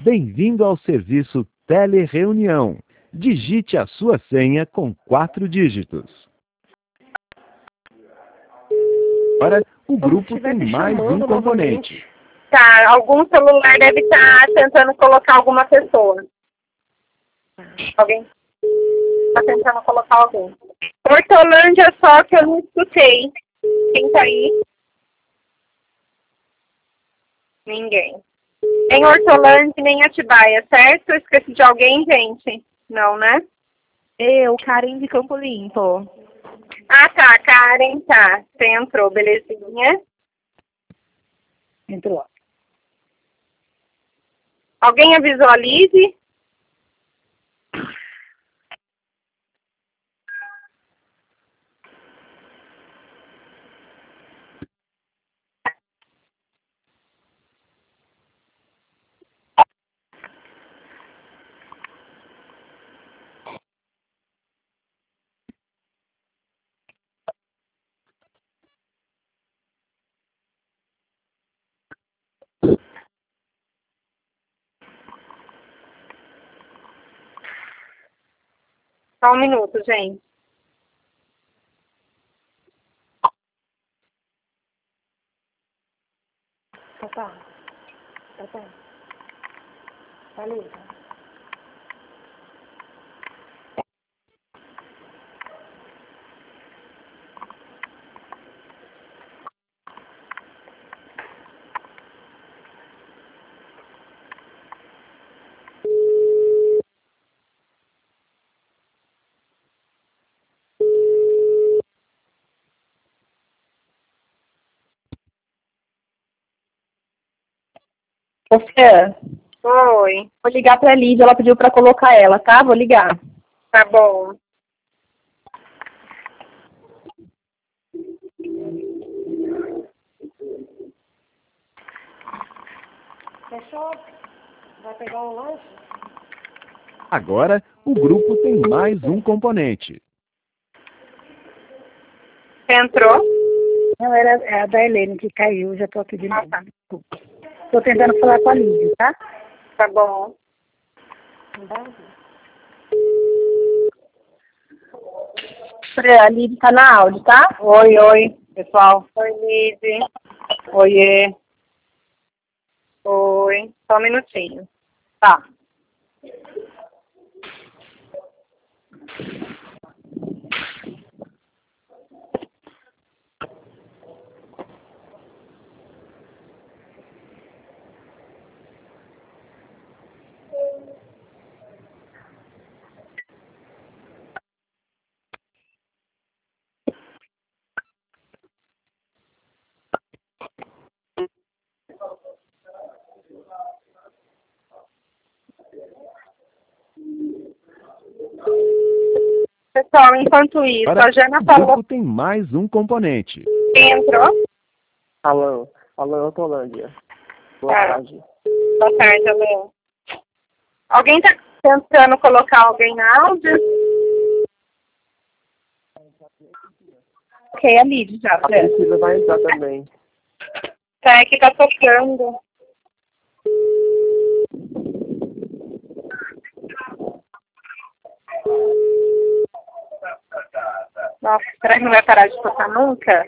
Bem-vindo ao serviço Telereunião. Digite a sua senha com 4 dígitos. Agora, o grupo tem mais um componente. Tá, algum celular deve estar tentando colocar alguma pessoa. Alguém? Tá tentando colocar alguém. Hortolândia só que eu não escutei. Quem tá aí? Ninguém. Nem Hortolândia, nem Atibaia, certo? Eu esqueci de alguém, gente? Não, né? Eu, Karen de Campo Limpo. Ah, tá, Karen, tá. Você entrou, belezinha. Entrou. Alguém avisou a Lise? Só um minuto, gente. Tá. Valeu. Você? Oi. Vou ligar pra Lídia, ela pediu pra colocar ela, tá? Vou ligar. Tá bom. Fechou? Vai pegar um lanche? Agora, o grupo tem mais um componente. Você entrou? Não, era a da Helene que caiu, já estou aqui de novo. Tá. Desculpa. Estou tentando falar com a Lídia, tá? Tá bom. A Lídia tá na áudio, tá? Oi, pessoal. Oi, Lise. Oiê. Oi. Só um minutinho. Tá. Pessoal, enquanto isso, Agora, a Jana o falou grupo tem mais um componente. que entrou. Alô, Hortolândia. Boa tarde. Boa tarde, Alô. Alguém tá tentando colocar alguém na áudio? Ok, a Lídia já. A Priscila vai entrar também. Tá, é que tá tocando. Nossa, será que não vai parar de tocar nunca?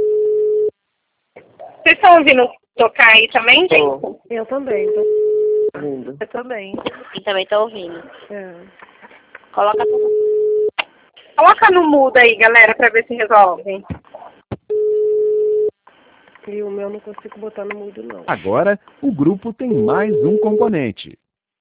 Vocês estão ouvindo tocar aí também, gente? Tô Eu também. ouvindo. Eu também. E também tô ouvindo. É. Coloca Coloca no mudo aí, galera, pra ver se resolve. E o meu não consigo botar no mudo, não. Agora, o grupo tem mais um componente.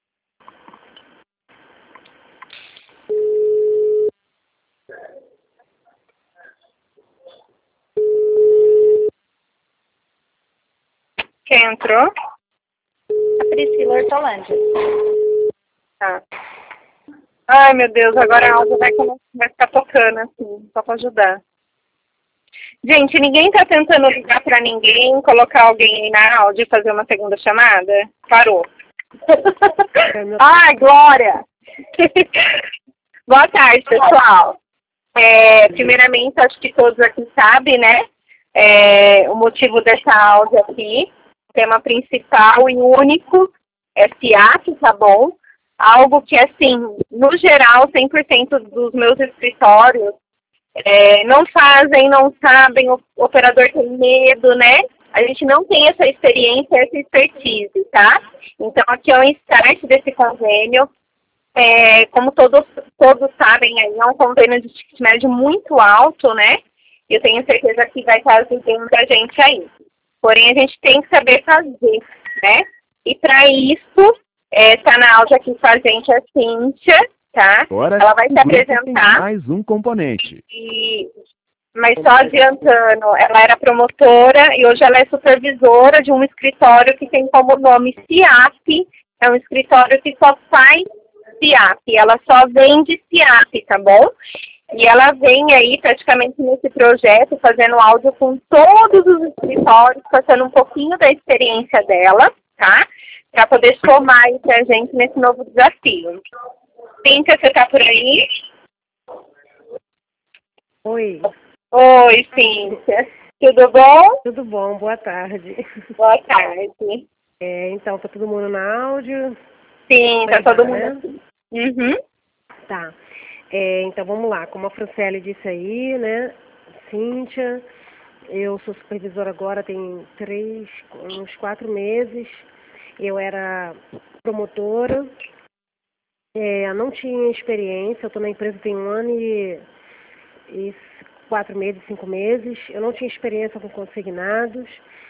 Quem entrou? a Priscila Hortolândia. Tá. Ai, meu Deus, agora a áudio vai ficar tocando, assim, só pra ajudar. Gente, ninguém tá tentando ligar pra ninguém, colocar alguém aí na áudio e fazer uma segunda chamada? Parou. Ai, Glória! Boa tarde, pessoal. Primeiramente, acho que todos aqui sabem, né? O motivo dessa áudio aqui. O tema principal e único SIAP, tá bom? Algo que, assim, no geral, 100% dos meus escritórios não fazem, não sabem, o operador tem medo, né? A gente não tem essa experiência, essa expertise, tá? Então, aqui é o start desse convênio. Como todos sabem, é um convênio de ticket médio muito alto, né? Eu tenho certeza que vai estar ajudando a gente aí. Porém, a gente tem que saber fazer, né? E para isso, tá na áudio aqui com a gente a Cíntia, tá? Agora, ela vai se tem apresentar. mais um componente. Mas só adiantando, ela era promotora e hoje ela é supervisora de um escritório que tem como nome CIAP. É um escritório que só faz CIAP, ela só vende CIAP, tá bom? E ela vem aí praticamente nesse projeto, fazendo áudio com todos os escritórios, passando um pouquinho da experiência dela, tá? Para poder somar aí pra gente nesse novo desafio. Cíntia, você tá por aí? Oi, Oi, Cíntia. Tudo bom? tudo bom? Boa tarde. Boa tarde. Então, tá todo mundo na áudio? Sim, tá todo mundo né? aqui. Uhum. Tá. Então, vamos lá. Como a Franciele disse aí, né? Cíntia, eu sou supervisora agora tem uns 4 meses. Eu era promotora, não tinha experiência, eu estou na empresa tem 1 ano e 4 meses, 5 meses. Eu não tinha experiência com consignados.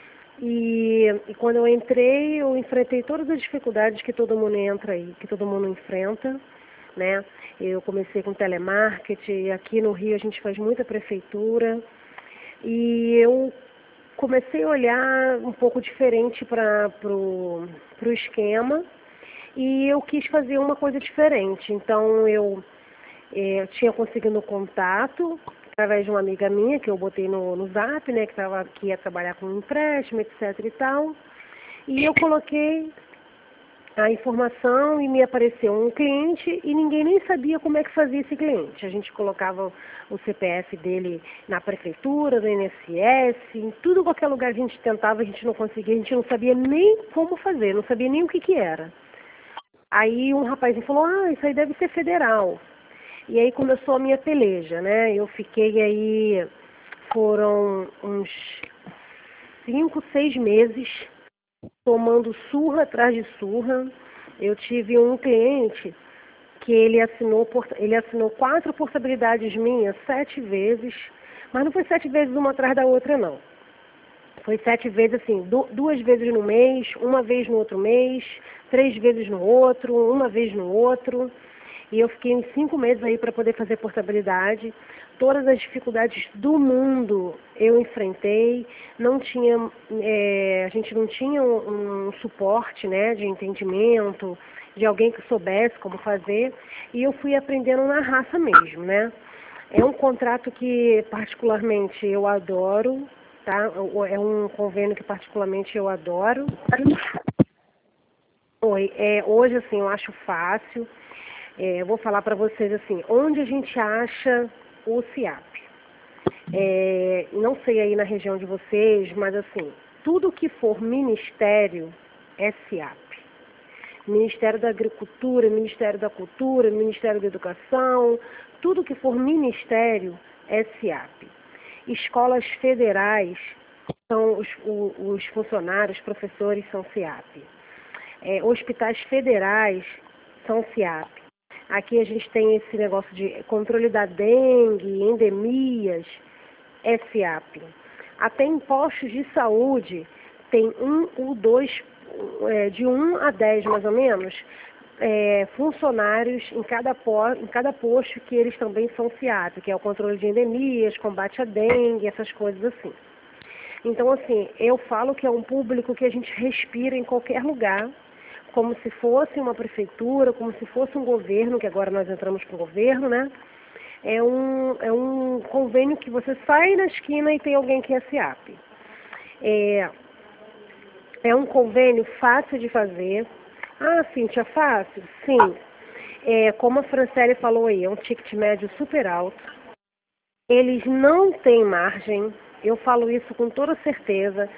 E quando eu entrei, eu enfrentei todas as dificuldades que todo mundo entra aí, que todo mundo enfrenta, né? Eu comecei com telemarketing, aqui no Rio a gente faz muita prefeitura, e eu comecei a olhar um pouco diferente para o esquema, e eu quis fazer uma coisa diferente. Então eu tinha conseguido contato através de uma amiga minha que eu botei no Zap, né, que ia trabalhar com empréstimo, etc e tal. E eu coloquei a informação e me apareceu um cliente e ninguém nem sabia como é que fazia esse cliente. A gente colocava o CPF dele na prefeitura, no INSS, em tudo qualquer lugar que a gente tentava, a gente não conseguia, a gente não sabia nem como fazer, não sabia nem o que era. Aí um rapazinho falou, isso aí deve ser federal. E aí começou a minha peleja, né? Eu fiquei aí, foram uns 5, 6 meses tomando surra atrás de surra. Eu tive um cliente que ele assinou 4 portabilidades minhas 7 vezes, mas não foi 7 vezes uma atrás da outra, não. Foi 7 vezes assim, 2 vezes no mês, 1 vez no outro mês, 3 vezes no outro, 1 vez no outro. E eu fiquei uns 5 meses aí para poder fazer portabilidade. Todas as dificuldades do mundo eu enfrentei. Não tinha, a gente não tinha um suporte, né, de entendimento, de alguém que soubesse como fazer. E eu fui aprendendo na raça mesmo, né? É um contrato que particularmente eu adoro, tá? É um convênio que particularmente eu adoro. Hoje, assim, eu acho fácil. Eu vou falar para vocês assim, onde a gente acha o CIAP? Não sei aí na região de vocês, mas assim, tudo que for ministério é CIAP. Ministério da Agricultura, Ministério da Cultura, Ministério da Educação, tudo que for ministério é CIAP. Escolas federais, são os funcionários, professores são CIAP. Hospitais federais são CIAP. Aqui a gente tem esse negócio de controle da dengue, endemias, SIAP. Até em postos de saúde tem 1 ou 2, de 1 a 10 mais ou menos, funcionários em cada posto que eles também são CIAP, que é o controle de endemias, combate à dengue, essas coisas assim. Então, assim, eu falo que é um público que a gente respira em qualquer lugar, como se fosse uma prefeitura, como se fosse um governo, que agora nós entramos com o governo, né? É um convênio que você sai na esquina e tem alguém que é CIAP. É um convênio fácil de fazer. Cíntia, fácil? Sim. Como a Franciele falou aí, é um ticket médio super alto. Eles não têm margem, eu falo isso com toda certeza,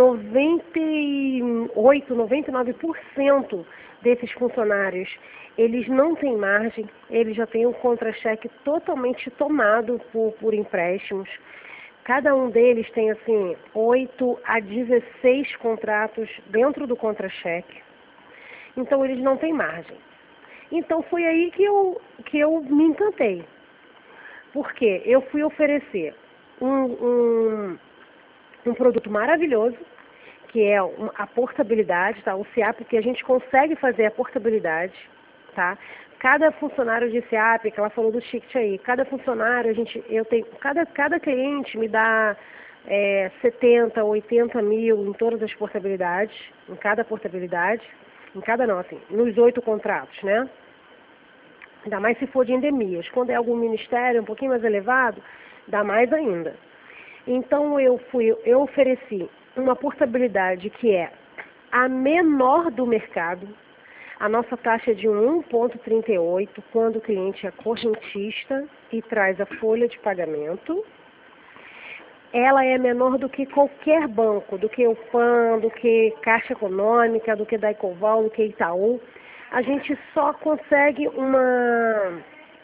98, 99% desses funcionários, eles não têm margem, eles já têm um contra-cheque totalmente tomado por empréstimos. Cada um deles tem, assim, 8 a 16 contratos dentro do contra-cheque. Então, eles não têm margem. Então, foi aí que eu me encantei. Porque eu fui oferecer um produto maravilhoso, que é a portabilidade, tá? O SEAP, porque a gente consegue fazer a portabilidade, tá? Cada funcionário de SEAP, que ela falou do ticket aí, cada funcionário, cada cliente me dá 70, 80 mil em todas as portabilidades, em cada portabilidade, nos 8 contratos, né? Ainda mais se for de endemias. Quando é algum ministério um pouquinho mais elevado, dá mais ainda. Então eu ofereci uma portabilidade que é a menor do mercado. A nossa taxa é de 1,38 quando o cliente é correntista e traz a folha de pagamento. Ela é menor do que qualquer banco, do que o PAN, do que Caixa Econômica, do que Daicoval, do que Itaú. A gente só consegue uma...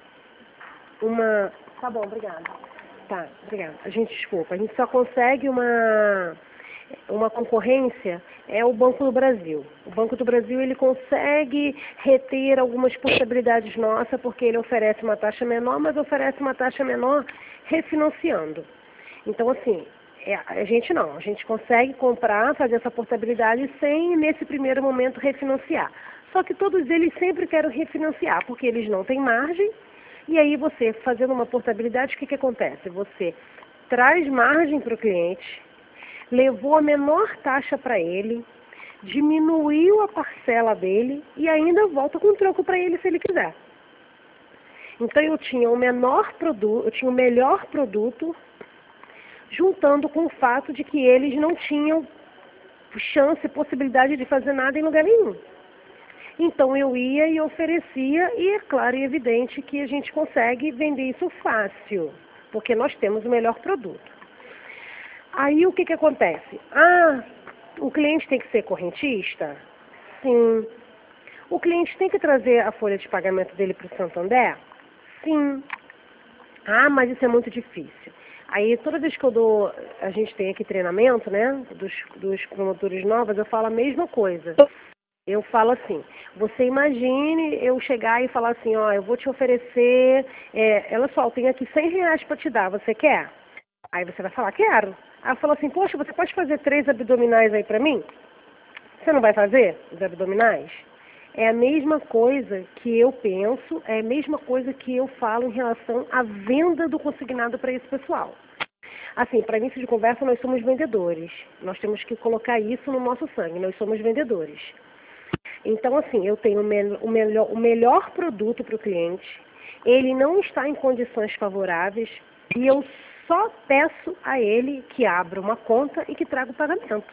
Tá bom, obrigada. Tá, obrigada. A gente só consegue uma concorrência, é o Banco do Brasil. O Banco do Brasil, ele consegue reter algumas possibilidades nossas, porque ele oferece uma taxa menor, mas oferece uma taxa menor refinanciando. Então, assim, a gente consegue comprar, fazer essa portabilidade sem, nesse primeiro momento, refinanciar. Só que todos eles sempre querem refinanciar, porque eles não têm margem. E aí você, fazendo uma portabilidade, o que acontece? Você traz margem para o cliente, levou a menor taxa para ele, diminuiu a parcela dele e ainda volta com troco para ele se ele quiser. Então eu tinha o melhor produto, juntando com o fato de que eles não tinham chance, possibilidade de fazer nada em lugar nenhum. Então eu ia e oferecia, e é claro e evidente que a gente consegue vender isso fácil, porque nós temos o melhor produto. Aí o que acontece? O cliente tem que ser correntista? Sim. O cliente tem que trazer a folha de pagamento dele para o Santander? Sim. Mas isso é muito difícil. Aí toda vez que a gente tem aqui treinamento, né, dos promotores novos, eu falo a mesma coisa. Eu falo assim, você imagine eu chegar e falar assim, eu vou te oferecer, olha só, eu tenho aqui R$100 para te dar, você quer? Aí você vai falar, quero. Aí eu falo assim, poxa, você pode fazer 3 abdominais aí para mim? Você não vai fazer os abdominais? É a mesma coisa que eu penso, é a mesma coisa que eu falo em relação à venda do consignado para esse pessoal. Assim, para início de conversa, nós somos vendedores. Nós temos que colocar isso no nosso sangue, nós somos vendedores. Então, assim, eu tenho o melhor produto para o cliente, ele não está em condições favoráveis e eu só peço a ele que abra uma conta e que traga o pagamento.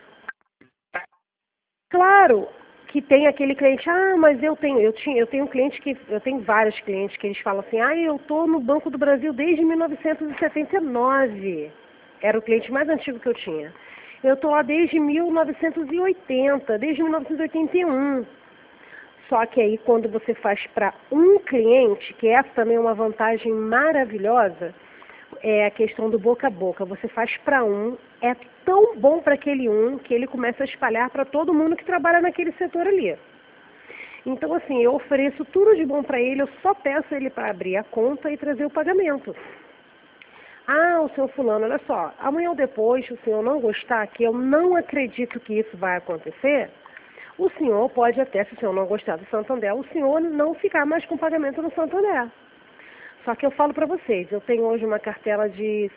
Claro que tem aquele cliente, mas eu tenho vários clientes que eles falam assim, eu estou no Banco do Brasil desde 1979. Era o cliente mais antigo que eu tinha. Eu estou lá desde 1980, desde 1981. Só que aí quando você faz para um cliente, que essa também é uma vantagem maravilhosa, é a questão do boca a boca. Você faz para é tão bom para aquele que ele começa a espalhar para todo mundo que trabalha naquele setor ali. Então, assim, eu ofereço tudo de bom para ele, eu só peço ele para abrir a conta e trazer o pagamento. O senhor fulano, olha só, amanhã ou depois, se o senhor não gostar, que eu não acredito que isso vai acontecer, o senhor pode até, se o senhor não gostar do Santander, o senhor não ficar mais com pagamento no Santander. Só que eu falo para vocês, eu tenho hoje uma cartela de,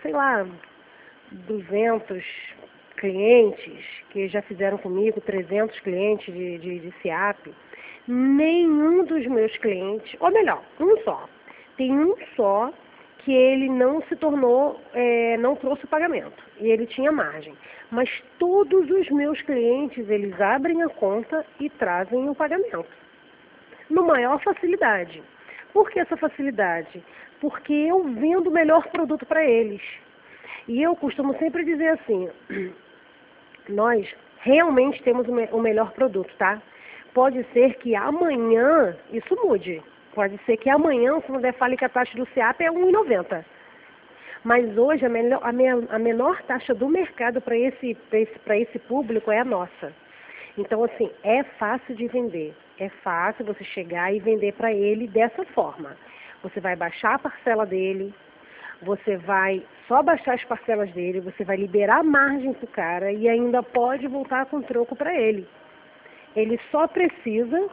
200 clientes que já fizeram comigo, 300 clientes de SEAP. Nenhum dos meus clientes, ou melhor, um só. Tem um só que ele não se tornou, não trouxe o pagamento. E ele tinha margem. Mas todos os meus clientes, eles abrem a conta e trazem o pagamento. No maior facilidade. Por que essa facilidade? Porque eu vendo o melhor produto para eles. E eu costumo sempre dizer assim, nós realmente temos o melhor produto, tá? Pode ser que amanhã isso mude. Pode ser que amanhã o Santander fale que a taxa do CIAP é 1,90. Mas hoje a menor taxa do mercado para esse público é a nossa. Então, assim, é fácil de vender. É fácil você chegar e vender para ele dessa forma. Você vai baixar a parcela dele, você vai só baixar as parcelas dele, você vai liberar a margem para o cara e ainda pode voltar com troco para ele. Ele só precisa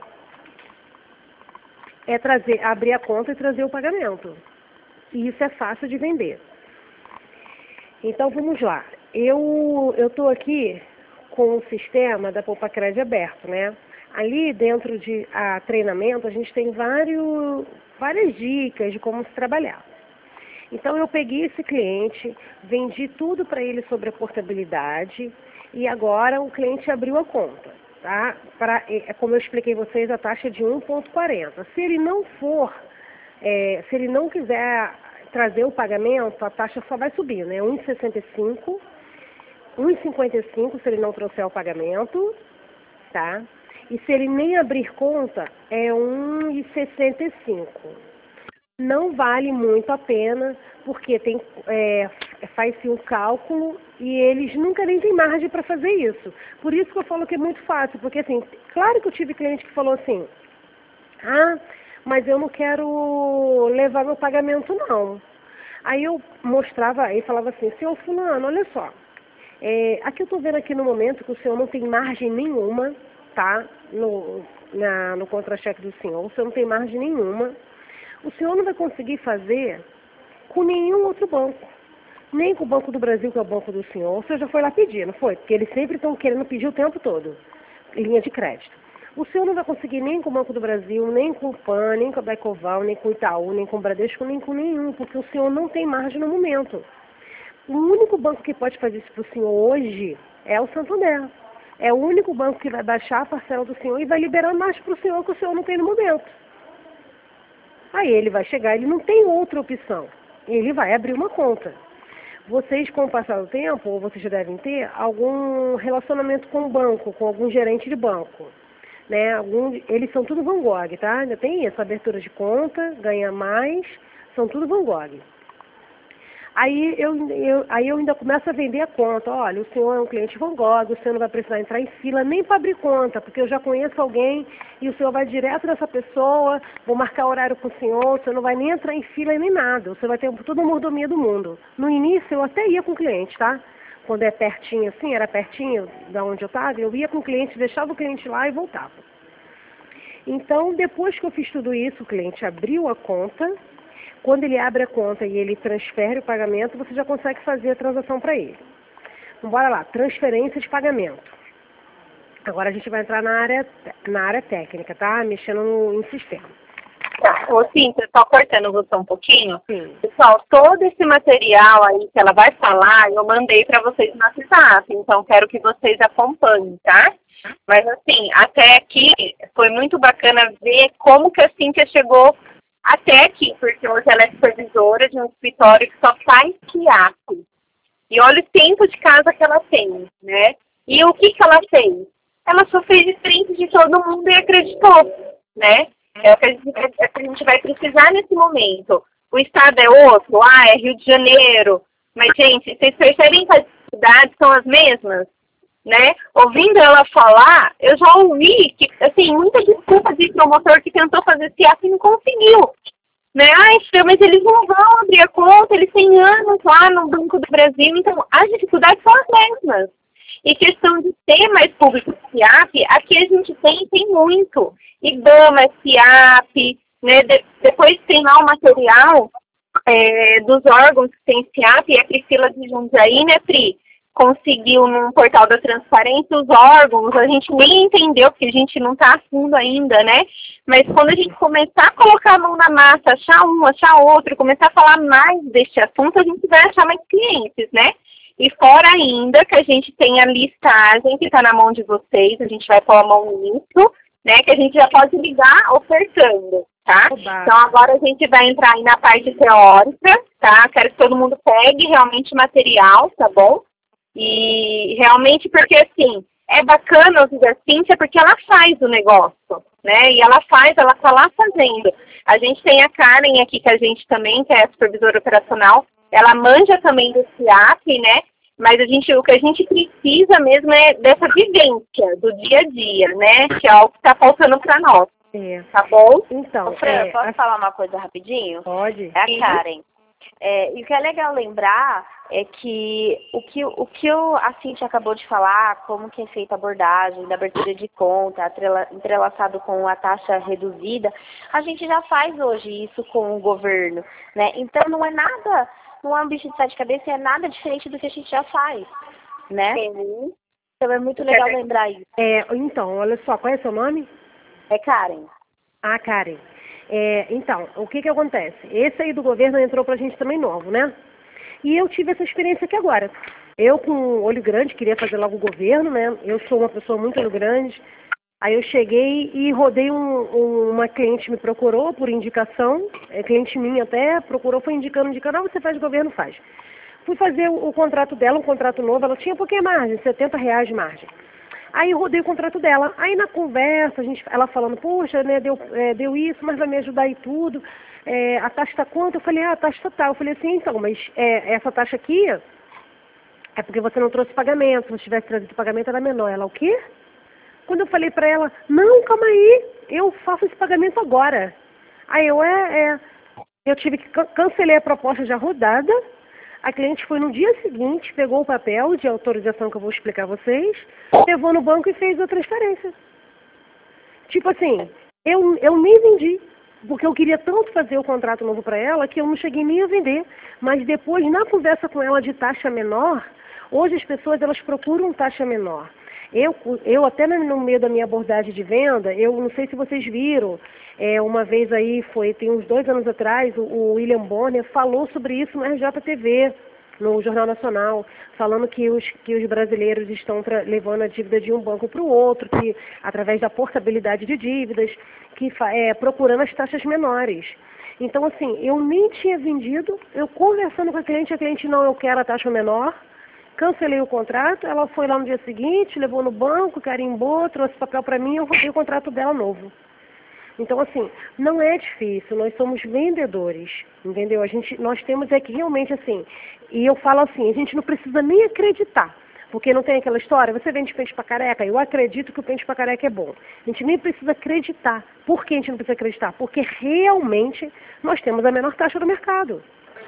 abrir a conta e trazer o pagamento. E isso é fácil de vender. Então, vamos lá. Eu estou aqui com o sistema da Poupa-Crédito aberto, né? Ali dentro de treinamento, a gente tem várias dicas de como se trabalhar. Então, eu peguei esse cliente, vendi tudo para ele sobre a portabilidade e agora o cliente abriu a conta, tá? Como eu expliquei a vocês, a taxa é de 1,40. Se ele não quiser trazer o pagamento, a taxa só vai subir, né? 1,65, 1,55 se ele não trouxer o pagamento, tá? E se ele nem abrir conta, é 1,65. Não vale muito a pena, porque faz-se um cálculo e eles nunca nem têm margem para fazer isso. Por isso que eu falo que é muito fácil, porque assim, claro que eu tive cliente que falou assim, mas eu não quero levar meu pagamento não. Aí eu mostrava, e falava assim, senhor fulano, olha só, aqui eu estou vendo aqui no momento que o senhor não tem margem nenhuma, tá? No contra-cheque do senhor, o senhor não tem margem nenhuma. O senhor não vai conseguir fazer com nenhum outro banco. Nem com o Banco do Brasil, que é o banco do senhor. O senhor já foi lá pedir, não foi? Porque eles sempre estão querendo pedir o tempo todo. Linha de crédito. O senhor não vai conseguir nem com o Banco do Brasil, nem com o PAN, nem com a Baicoval, nem com o Itaú, nem com o Bradesco, nem com nenhum. Porque o senhor não tem margem no momento. O único banco que pode fazer isso para o senhor hoje é o Santander. É o único banco que vai baixar a parcela do senhor e vai liberar mais para o senhor que o senhor não tem no momento. Aí ele vai chegar, ele não tem outra opção. Ele vai abrir uma conta. Vocês, com o passar do tempo, ou vocês já devem ter, algum relacionamento com o banco, com algum gerente de banco. Né? Eles são tudo Van Gogh, tá? Ainda tem isso, abertura de conta, ganha mais, são tudo Van Gogh. Aí eu ainda começo a vender a conta. Olha, o senhor é um cliente Van Gogh, o senhor não vai precisar entrar em fila nem para abrir conta, porque eu já conheço alguém e o senhor vai direto nessa pessoa, vou marcar horário com o senhor não vai nem entrar em fila nem nada, você vai ter toda a mordomia do mundo. No início eu até ia com o cliente, tá? Quando é pertinho assim, era pertinho da onde eu estava, eu ia com o cliente, deixava o cliente lá e voltava. Então, depois que eu fiz tudo isso, o cliente abriu a conta. Quando ele abre a conta e ele transfere o pagamento, você já consegue fazer a transação para ele. Então, bora lá, transferência de pagamento. Agora a gente vai entrar na área técnica, tá? Mexendo em sistema. Tá, Cíntia, só cortando você um pouquinho. Sim. Pessoal, todo esse material aí que ela vai falar, eu mandei para vocês no WhatsApp, então quero que vocês acompanhem, tá? Mas assim, até aqui foi muito bacana ver como que a Cíntia chegou até aqui, porque hoje ela é supervisora de um escritório que só faz CIAP. E olha o tempo de casa que ela tem, né? E o que ela fez? Ela só fez diferente de todo mundo e acreditou, né? É o que a gente vai precisar nesse momento. O estado é outro, é Rio de Janeiro. Mas, gente, vocês percebem que as dificuldades são as mesmas? Né? Ouvindo ela falar, eu já ouvi que, assim, muita desculpa de promotor que tentou fazer CIAP e não conseguiu. Né? Mas eles não vão abrir a conta, eles têm anos lá no Banco do Brasil, então as dificuldades são as mesmas. E questão de ter mais público CIAP, aqui a gente tem muito. IBAMA, CIAP, né? Depois tem lá o material dos órgãos que tem CIAP, e a Priscila de Jundiaí, né, Pri? Conseguiu no portal da transparência os órgãos, a gente nem entendeu, porque a gente não está a fundo ainda, né? Mas quando a gente começar a colocar a mão na massa, achar um, achar outro, começar a falar mais deste assunto, a gente vai achar mais clientes, né? E fora ainda que a gente tem a listagem que está na mão de vocês, a gente vai pôr a mão nisso, né? Que a gente já pode ligar ofertando, tá? Oba. Então agora a gente vai entrar aí na parte teórica, tá? Quero que todo mundo pegue realmente material, tá bom? E realmente, porque assim, é bacana ouvir a Cíntia porque ela faz o negócio, né? E ela tá lá fazendo. A gente tem a Karen aqui, que a gente também, que é a supervisora operacional, ela manja também do SIAP, né? Mas o que a gente precisa mesmo é dessa vivência do dia a dia, né? Que é algo que está faltando para nós. Tá bom? Então, Fran, posso falar uma coisa rapidinho? Pode. É a Karen. E o que é legal lembrar é que a Cíntia acabou de falar, como que é feita a abordagem da abertura de conta, entrelaçado com a taxa reduzida, a gente já faz hoje isso com o governo, né? Então não é um bicho de sete cabeças, é nada diferente do que a gente já faz, né? Sim. Então é muito legal lembrar isso. Então, olha só, qual é o seu nome? É Karen. Ah, Karen. Então, o que acontece? Esse aí do governo entrou pra gente também novo, né? E eu tive essa experiência aqui agora. Eu, com olho grande, queria fazer logo o governo, né? Eu sou uma pessoa muito olho grande. Aí eu cheguei e rodei uma cliente me procurou por indicação, cliente minha até, procurou, foi indicando, você faz governo, faz. Fui fazer o contrato dela, um contrato novo, ela tinha pouquinho margem, R$70 de margem. Aí eu rodei o contrato dela. Aí na conversa, ela falando, poxa, né, deu isso, mas vai me ajudar e tudo. A taxa está quanto? Eu falei, a taxa está tal. Eu falei assim, então, mas essa taxa aqui é porque você não trouxe pagamento. Se você tivesse trazido pagamento, era menor. Ela, o quê? Quando eu falei para ela, não, calma aí, eu faço esse pagamento agora. Aí eu tive que cancelei a proposta já rodada. A cliente foi no dia seguinte, pegou o papel de autorização que eu vou explicar a vocês, levou no banco e fez a transferência. Tipo assim, eu me vendi, porque eu queria tanto fazer o contrato novo para ela que eu não cheguei nem a vender. Mas depois, na conversa com ela de taxa menor, hoje as pessoas elas procuram taxa menor. Eu até no meio da minha abordagem de venda, eu não sei se vocês viram, uma vez aí, tem uns 2 anos atrás, o William Bonner falou sobre isso no RJTV, no Jornal Nacional, falando que os brasileiros estão levando a dívida de um banco para o outro, que através da portabilidade de dívidas, procurando as taxas menores. Então, assim, eu nem tinha vendido, eu conversando com a cliente não, eu quero a taxa menor. Cancelei o contrato, ela foi lá no dia seguinte, levou no banco, carimbou, trouxe papel para mim, eu rodei o contrato dela novo. Então, assim, não é difícil, nós somos vendedores, entendeu? Nós temos que realmente, assim, e eu falo assim, a gente não precisa nem acreditar, porque não tem aquela história, você vende pente pra careca, eu acredito que o pente pra careca é bom. A gente nem precisa acreditar. Por que a gente não precisa acreditar? Porque realmente nós temos a menor taxa do mercado.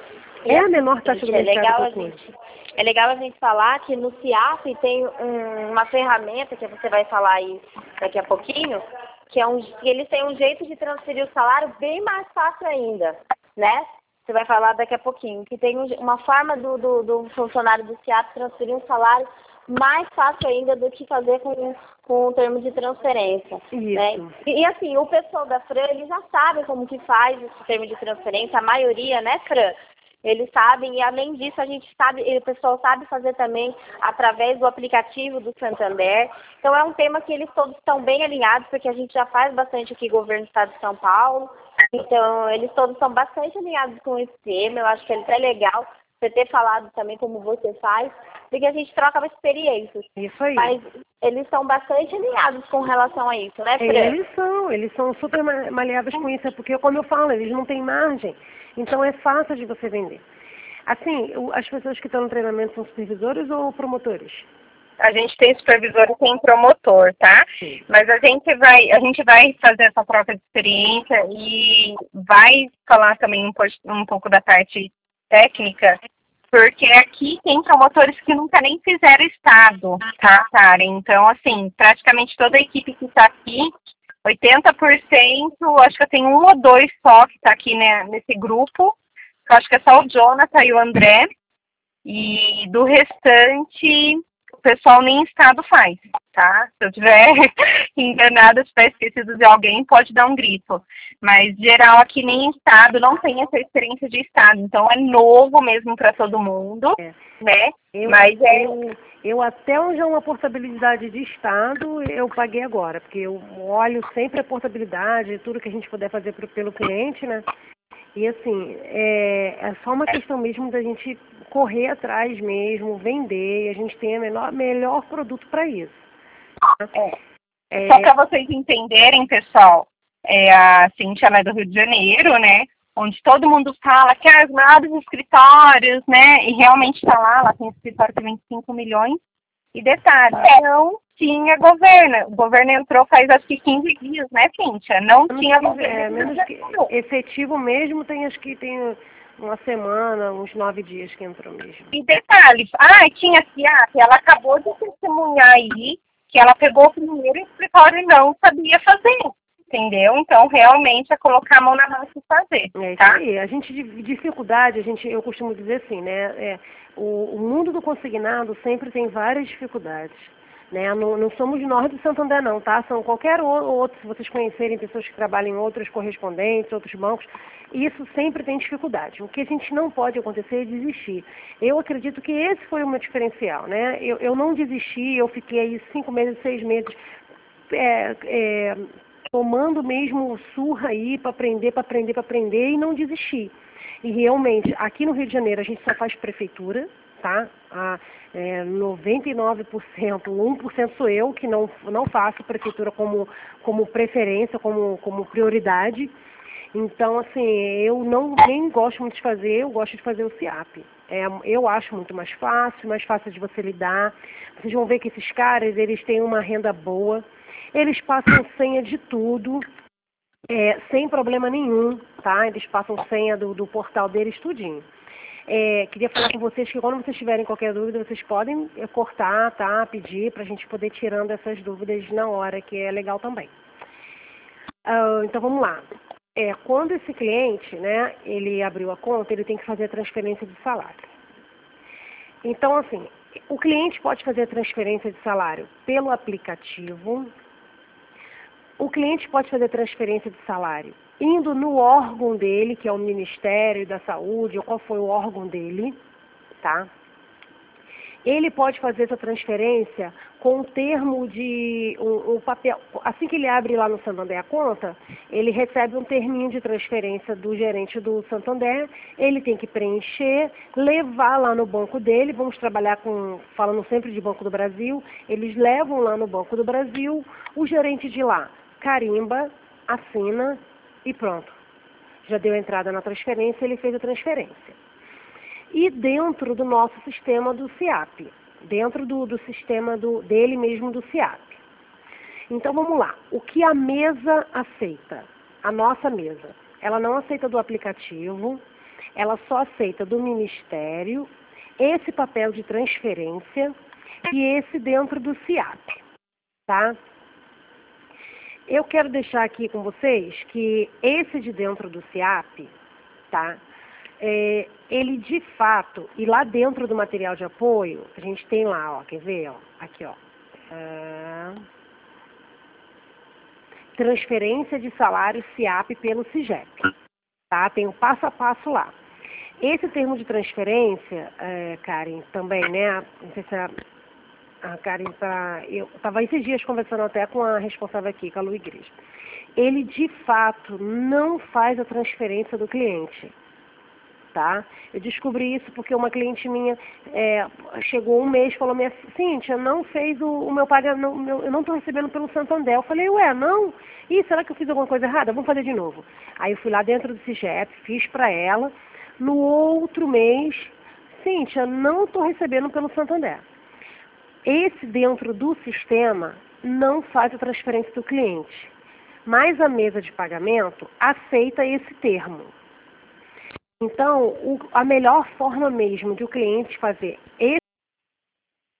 É a menor taxa do mercado. É legal a gente falar que no CIAP tem uma ferramenta que você vai falar aí daqui a pouquinho, que eles têm um jeito de transferir o salário bem mais fácil ainda, né? Você vai falar daqui a pouquinho, que tem uma forma do funcionário do CIAP transferir um salário mais fácil ainda do que fazer com o termo de transferência. Né? E assim, o pessoal da Fran, eles já sabem como que faz esse termo de transferência, a maioria, né, Fran? Eles sabem, e além disso, o pessoal sabe fazer também através do aplicativo do Santander. Então é um tema que eles todos estão bem alinhados, porque a gente já faz bastante aqui governo do Estado de São Paulo. Então, eles todos estão bastante alinhados com esse tema. Eu acho que é até legal você ter falado também como você faz, porque a gente troca experiências. Isso aí. Mas eles são bastante alinhados com relação a isso, né, Fran? Eles são super maleáveis com isso, porque, como eu falo, eles não têm margem. Então é fácil de você vender. Assim, as pessoas que estão no treinamento são supervisores ou promotores? A gente tem supervisor e tem promotor, tá? Sim. Mas a gente vai fazer essa troca de experiência e vai falar também um pouco da parte técnica, porque aqui tem promotores que nunca nem fizeram estado, tá, Karen? Então, assim, praticamente toda a equipe que está aqui, 80%, acho que eu tenho 1 ou 2 só que está aqui, né, nesse grupo. Eu acho que é só o Jonathan e o André. E do restante, o pessoal nem estado faz, tá? Se eu estiver enganada, se estiver esquecido de alguém, pode dar um grito. Mas, geral, aqui nem estado, não tem essa experiência de estado. Então, é novo mesmo para todo mundo, né? Eu até onde é uma portabilidade de estado, eu paguei agora. Porque eu olho sempre a portabilidade, tudo que a gente puder fazer pelo cliente, né? E assim, é só uma questão mesmo da gente correr atrás mesmo, vender, e a gente tem o melhor produto para isso. Só para vocês entenderem, pessoal, a Cíntia ela é do Rio de Janeiro, né? Onde todo mundo fala que as maiores escritórios, né? E realmente está lá, ela tem escritório de 25 milhões. E detalhe, não tinha governo. O governo entrou faz acho que 15 dias, né, Cíntia? Não tinha governo. Menos que efetivo mesmo, acho que tem uma semana, uns 9 dias que entrou mesmo. E detalhe, tinha FIAP, ela acabou de testemunhar aí que ela pegou o primeiro escritório e não sabia fazer. Entendeu? Então, realmente, é colocar a mão na massa e fazer. Tá? Aí. A gente, dificuldade, eu costumo dizer assim, né? O mundo do consignado sempre tem várias dificuldades. Né? Não somos nós do Santander, não, tá? São qualquer outro, se vocês conhecerem pessoas que trabalham em outros correspondentes, outros bancos, isso sempre tem dificuldade. O que a gente não pode acontecer é desistir. Eu acredito que esse foi o meu diferencial, né? Eu não desisti, eu fiquei aí 5 meses, 6 meses, tomando mesmo surra aí para aprender e não desistir. E realmente, aqui no Rio de Janeiro a gente só faz prefeitura, tá? 99%, 1% sou eu que não faço prefeitura como preferência, como prioridade. Então, assim, eu nem gosto muito de fazer, eu gosto de fazer o SIAP. Eu acho muito mais fácil de você lidar. Vocês vão ver que esses caras, eles têm uma renda boa. Eles passam senha de tudo, sem problema nenhum, tá? Eles passam senha do portal deles, tudinho. Queria falar com vocês que quando vocês tiverem qualquer dúvida, vocês podem cortar, tá? Pedir para a gente poder ir tirando essas dúvidas na hora, que é legal também. Então, vamos lá. Quando esse cliente, né, ele abriu a conta, ele tem que fazer a transferência de salário. Então, assim, o cliente pode fazer a transferência de salário pelo aplicativo. O cliente pode fazer transferência de salário indo no órgão dele, que é o Ministério da Saúde, ou qual foi o órgão dele, tá? Ele pode fazer essa transferência com o termo de um papel. Assim que ele abre lá no Santander a conta, ele recebe um terminho de transferência do gerente do Santander, ele tem que preencher, levar lá no banco dele, vamos trabalhar falando sempre de Banco do Brasil, eles levam lá no Banco do Brasil, o gerente de lá carimba, assina e pronto. Já deu entrada na transferência, ele fez a transferência. E dentro do nosso sistema do SIAP, dentro do sistema dele mesmo do SIAP. Então vamos lá, o que a mesa aceita? A nossa mesa, ela não aceita do aplicativo, ela só aceita do Ministério, esse papel de transferência e esse dentro do SIAP, tá? Eu quero deixar aqui com vocês que esse de dentro do SIAP, tá? Ele de fato, e lá dentro do material de apoio, a gente tem lá, ó, quer ver? Ó, aqui, ó. Transferência de salário SIAP pelo SIGEP, tá? Tem um passo a passo lá. Esse termo de transferência, Karen, também, né? Não sei se a Karen eu estava esses dias conversando até com a responsável aqui, com a Lu Igreja. Ele, de fato, não faz a transferência do cliente, tá? Eu descobri isso porque uma cliente minha chegou um mês e falou, Cíntia, não fez o meu pagamento, eu não estou recebendo pelo Santander. Eu falei, não? Ih, será que eu fiz alguma coisa errada? Vamos fazer de novo. Aí eu fui lá dentro do CIGEP, fiz para ela. No outro mês, Cíntia, não estou recebendo pelo Santander. Esse dentro do sistema não faz a transferência do cliente, mas a mesa de pagamento aceita esse termo. Então, a melhor forma mesmo de o cliente fazer